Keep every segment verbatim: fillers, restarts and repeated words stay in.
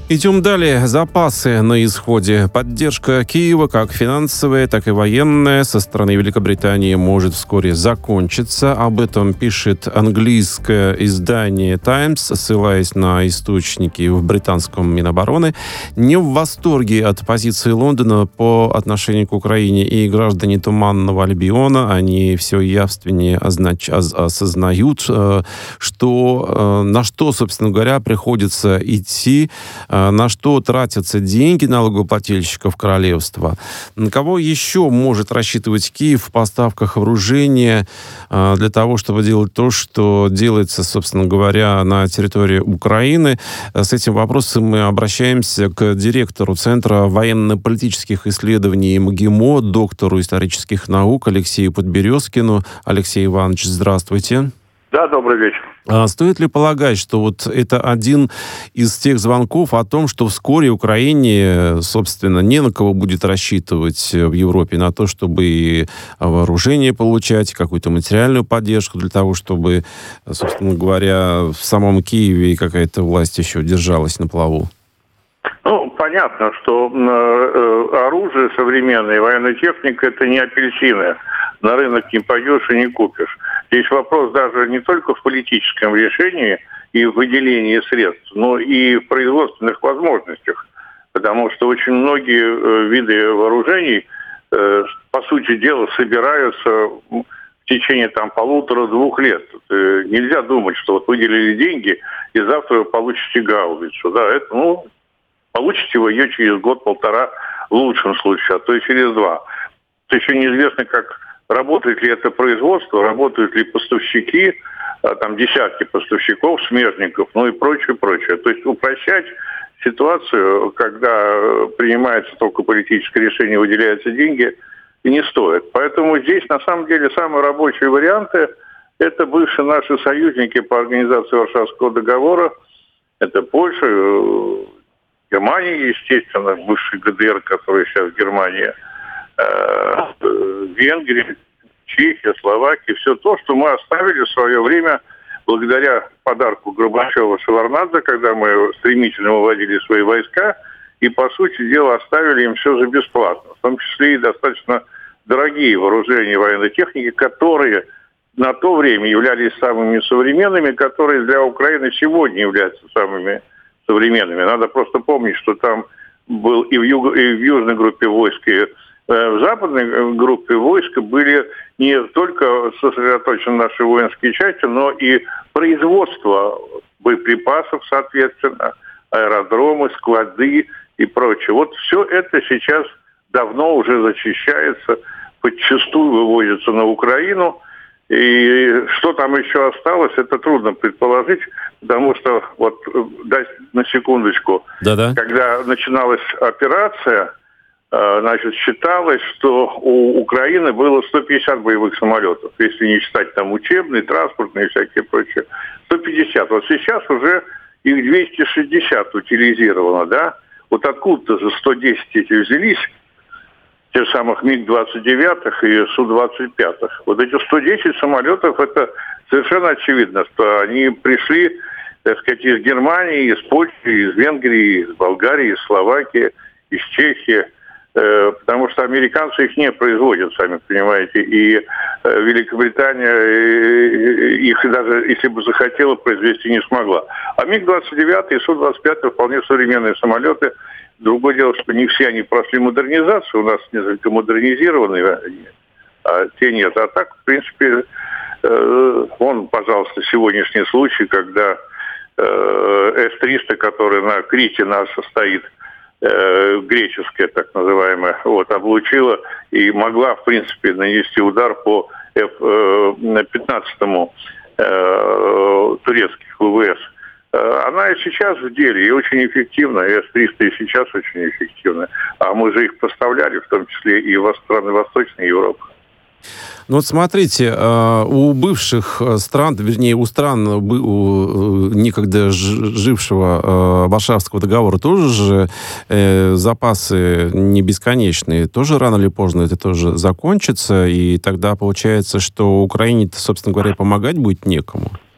Идем далее. Запасы на исходе. Поддержка Киева, как финансовая, так и военная, со стороны Великобритании может вскоре закончиться. Об этом пишет английское издание «Таймс», ссылаясь на источники в британском Минобороны. Не в восторге от позиции Лондона по отношению к Украине и граждане Туманного Альбиона. Они все явственнее означ... осознают, что, на что, собственно говоря, приходится идти, на что тратятся деньги налогоплательщиков королевства. На кого еще может рассчитывать Киев в поставках вооружения для того, чтобы делать то, что делается, собственно говоря, на территории Украины? С этим вопросом мы обращаемся к директору Центра военно-политических исследований МГИМО, доктору исторических наук Алексею Подберезкину. Алексей Иванович, здравствуйте. Да, добрый вечер. А стоит ли полагать, что вот это один из тех звонков о том, что вскоре Украине, собственно, не на кого будет рассчитывать в Европе, на то, чтобы и вооружение получать, какую-то материальную поддержку для того, чтобы, собственно говоря, в самом Киеве какая-то власть еще держалась на плаву? Ну, понятно, что э, оружие современное, военная техника — это не апельсины. На рынок не пойдешь и не купишь. Здесь вопрос даже не только в политическом решении и в выделении средств, но и в производственных возможностях. Потому что очень многие э, виды вооружений, э, по сути дела, собираются в течение там полутора-двух лет. Э, нельзя думать, что вот выделили деньги, и завтра вы получите гаубицу. Да, это, ну, получите вы ее через год-полтора в лучшем случае, а то и через два. То еще неизвестно, как работает ли это производство, работают ли поставщики, там десятки поставщиков, смежников, ну и прочее, прочее. То есть упрощать ситуацию, когда принимается только политическое решение, выделяются деньги, не стоит. Поэтому здесь на самом деле самые рабочие варианты — это бывшие наши союзники по организации Варшавского договора. Это Польша, Германия, естественно, бывший ГДР, который сейчас Германия, Венгрия, Чехия, Словакия, все то, что мы оставили в свое время благодаря подарку Горбачева Шеварднадзе, когда мы стремительно выводили свои войска, и, по сути дела, оставили им все за бесплатно, в том числе и достаточно дорогие вооружения военной техники, которые на то время являлись самыми современными, которые для Украины сегодня являются самыми современными. Надо просто помнить, что там был и в, юго, и в южной группе войск, и в западной группе войск были не только сосредоточены наши воинские части, но и производство боеприпасов, соответственно, аэродромы, склады и прочее. Вот все это сейчас давно уже зачищается, подчастую вывозится на Украину. И что там еще осталось, это трудно предположить, потому что, вот, дай на секундочку, Да-да. когда начиналась операция, значит, считалось, что у Украины было сто пятьдесят боевых самолетов, если не считать там учебные, транспортные и всякие прочие. сто пятьдесят. Вот сейчас уже их двести шестьдесят утилизировано, да? Вот откуда-то же сто десять эти взялись, тех самых МиГ двадцать девять и Су двадцать пять. Вот эти сто десять самолетов, это совершенно очевидно, что они пришли, так сказать, из Германии, из Польши, из Венгрии, из Болгарии, из Словакии, из Чехии. Потому что американцы их не производят, сами понимаете, и Великобритания их даже, если бы захотела, произвести не смогла. А МиГ двадцать девять и Су двадцать пять вполне современные самолеты. Другое дело, что не все они прошли модернизацию, у нас несколько модернизированные, а те нет. А так, в принципе, вон, пожалуйста, сегодняшний случай, когда Эс триста, который на Крите наша стоит, греческая, так называемая, вот, облучила и могла, в принципе, нанести удар по Эф пятнадцать э, турецких ВВС. Она и сейчас в деле, и очень эффективна, и Эс триста и сейчас очень эффективна. А мы же их поставляли, в том числе и в страны Восточной Европы. Ну вот смотрите, у бывших стран, вернее, у стран у некогда жившего Варшавского договора тоже же запасы не бесконечные. Тоже рано или поздно это тоже закончится, и тогда получается, что Украине, собственно говоря, помогать будет некому. Нет, ну,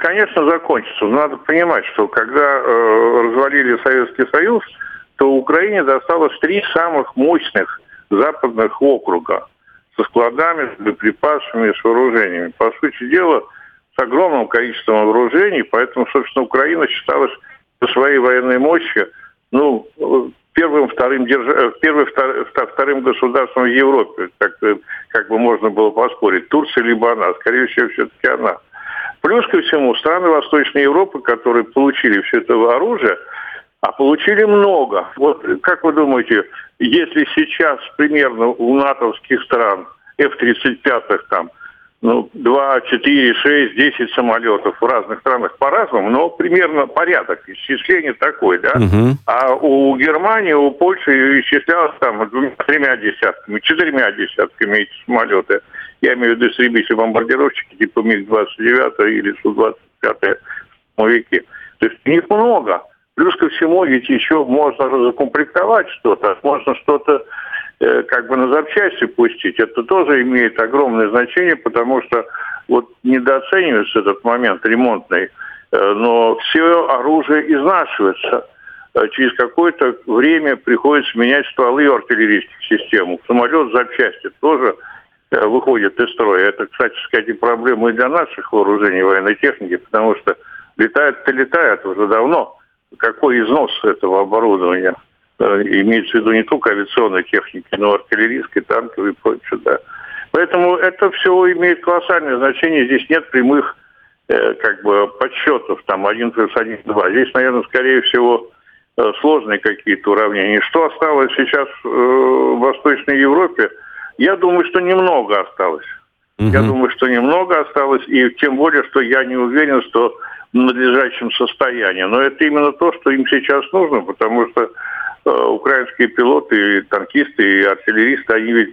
конечно, закончится. Но надо понимать, что когда э, развалили Советский Союз, то Украине досталось три самых мощных западных округа со складами, с боеприпасами, с вооружениями. По сути дела, с огромным количеством вооружений, поэтому, собственно, Украина считалась по своей военной мощи, ну, первым, вторым, держа... первым, вторым государством в Европе, как, как бы можно было поспорить, Турция либо она, скорее всего, все-таки она. Плюс ко всему, страны Восточной Европы, которые получили все это оружие, а получили много. Вот как вы думаете, если сейчас примерно у натовских стран эф тридцать пять там, ну, два, четыре, шесть, десять самолетов в разных странах по-разному, но примерно порядок исчисления такой, да? Uh-huh. А у Германии, у Польши исчислялось там двумя, тремя десятками, четырьмя десятками эти самолеты. Я имею в виду истребители-бомбардировщики типа миг двадцать девять или Су двадцать пять штурмовики. То есть их много. Плюс ко всему, ведь еще можно разукомплектовать что-то, можно что-то э, как бы на запчасти пустить. Это тоже имеет огромное значение, потому что вот недооценивается этот момент ремонтный, э, но все оружие изнашивается. Э, через какое-то время приходится менять стволы артиллерийских систем. Самолет запчасти тоже э, выходит из строя. Это, кстати сказать, и проблема и для наших вооружений военной техники, потому что летает-то летает уже давно. Какой износ этого оборудования? Имеется в виду не только авиационной техники, но и артиллерийской, танковой и прочее, да. Поэтому это все имеет колоссальное значение. Здесь нет прямых э, как бы подсчетов, там, один плюс один, два. Здесь, наверное, скорее всего, э, сложные какие-то уравнения. Что осталось сейчас э, в Восточной Европе? Я думаю, что немного осталось. Угу. Я думаю, что немного осталось, и тем более, что я не уверен, что в надлежащем состоянии. Но это именно то, что им сейчас нужно, потому что э, украинские пилоты, и танкисты, и артиллеристы, они ведь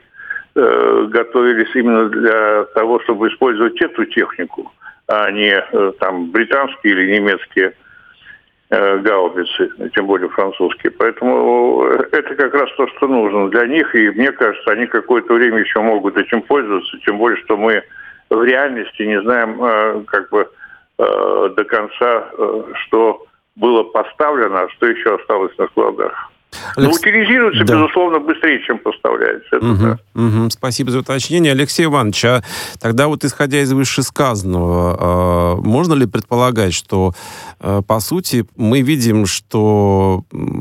э, готовились именно для того, чтобы использовать эту технику, а не э, там британские или немецкие э, гаубицы, тем более французские. Поэтому это как раз то, что нужно для них, и мне кажется, они какое-то время еще могут этим пользоваться, тем более, что мы в реальности не знаем, э, как бы, до конца, что было поставлено, а что еще осталось на складах. Но Алекс... утилизируется, да. безусловно, быстрее, чем поставляется. Это угу, да. угу. Спасибо за уточнение. Алексей Иванович, а тогда вот исходя из вышесказанного, можно ли предполагать, что, по сути, мы видим, что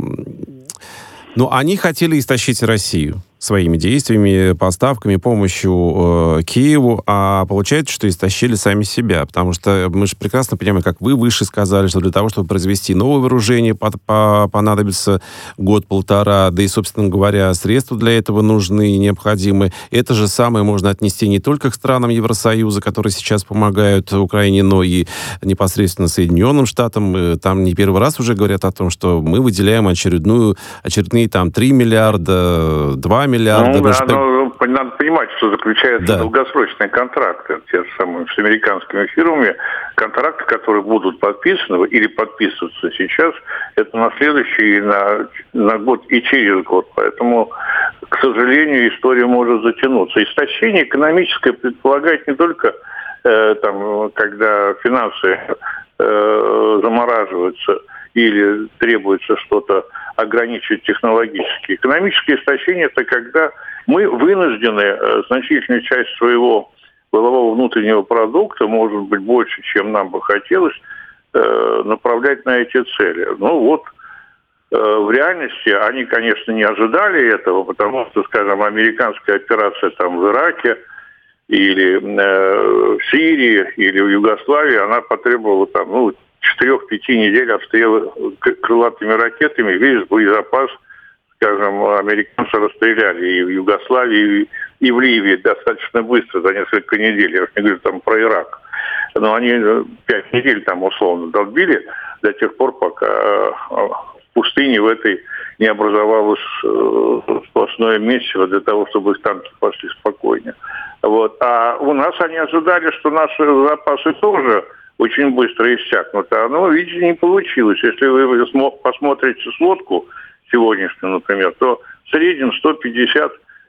ну, они хотели истощить Россию своими действиями, поставками, помощью э, Киеву, а получается, что истощили сами себя, потому что мы же прекрасно понимаем, как вы выше сказали, что для того, чтобы произвести новое вооружение, по- по- понадобится год-полтора, да и, собственно говоря, средства для этого нужны и необходимы. Это же самое можно отнести не только к странам Евросоюза, которые сейчас помогают Украине, но и непосредственно Соединенным Штатам. Там не первый раз уже говорят о том, что мы выделяем очередную, очередные там три миллиарда, два миллиарда. Ну, да, но надо понимать, что заключаются да. долгосрочные контракты, те же самые с американскими фирмами. Контракты, которые будут подписаны или подписываться сейчас, это на следующий, на, на год и через год. Поэтому, к сожалению, история может затянуться. Истощение экономическое предполагает не только э, там, когда финансы э, замораживаются или требуется что-то ограничивать технологически. Экономическое истощение – это когда мы вынуждены э, значительную часть своего валового внутреннего продукта, может быть, больше, чем нам бы хотелось, э, направлять на эти цели. Ну вот, э, в реальности они, конечно, не ожидали этого, потому что, скажем, американская операция там в Ираке или э, в Сирии, или в Югославии, она потребовала там, ну, четырех-пяти недель обстрела крылатыми ракетами, весь боезапас, скажем, американцы расстреляли и в Югославии, и в Ливии достаточно быстро, за несколько недель. Я уж не говорю там про Ирак. Но они пять недель там условно долбили до тех пор, пока в пустыне в этой не образовалось сплошное месиво для того, чтобы их танки пошли спокойнее. Вот. А у нас они ожидали, что наши запасы тоже очень быстро иссякнут. А оно, видите, не получилось. Если вы посмотрите сводку сегодняшнюю, например, то в среднем сто пятьдесят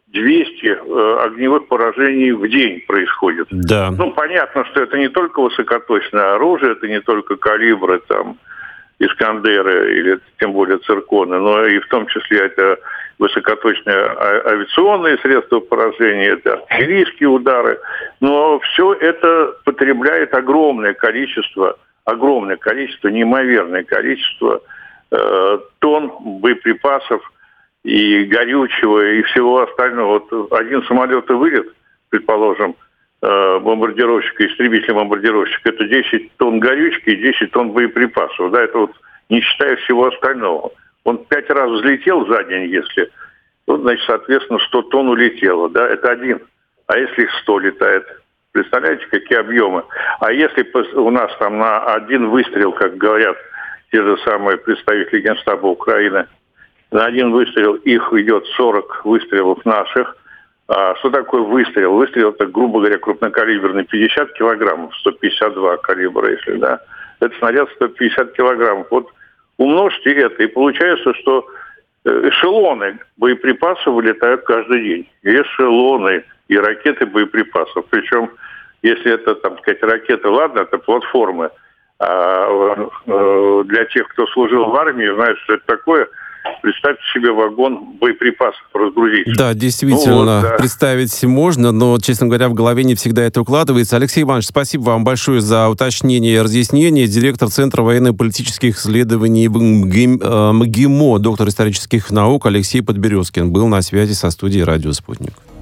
двести э, огневых поражений в день происходит. Да. Ну, понятно, что это не только высокоточное оружие, это не только калибры, там, Искандеры или тем более цирконы, но и в том числе это высокоточные авиационные средства поражения, это артиллерийские удары. Но все это потребляет огромное количество, огромное количество, неимоверное количество э, тонн боеприпасов и горючего, и всего остального. Вот один самолет и вылет, предположим, бомбардировщика, истребитель-бомбардировщик, это десять тонн горючки и десять тонн боеприпасов. Да, это вот не считая всего остального. Он пять раз взлетел за день, если, вот, значит, соответственно, сто тонн улетело. Да, это один. А если их сто летает? Представляете, какие объемы? А если у нас там на один выстрел, как говорят те же самые представители Генштаба Украины, на один выстрел их идет сорок выстрелов наших. А что такое выстрел? Выстрел — это, грубо говоря, крупнокалиберный пятьдесят килограммов, сто пятьдесят два калибра, если, да. Это снаряд сто пятьдесят килограммов. Вот умножьте это, и получается, что эшелоны боеприпасов вылетают каждый день. И эшелоны, и ракеты боеприпасов. Причем, если это, там сказать, ракеты, ладно, это платформы. А для тех, кто служил в армии, знают, что это такое. Представьте себе вагон боеприпасов разгрузить. Да, действительно, ну, вот, да. Представить можно, но, честно говоря, в голове не всегда это укладывается. Алексей Иванович, спасибо вам большое за уточнение и разъяснение. Директор Центра военно-политических исследований МГИМО, доктор исторических наук Алексей Подберезкин был на связи со студией «Радио Спутник».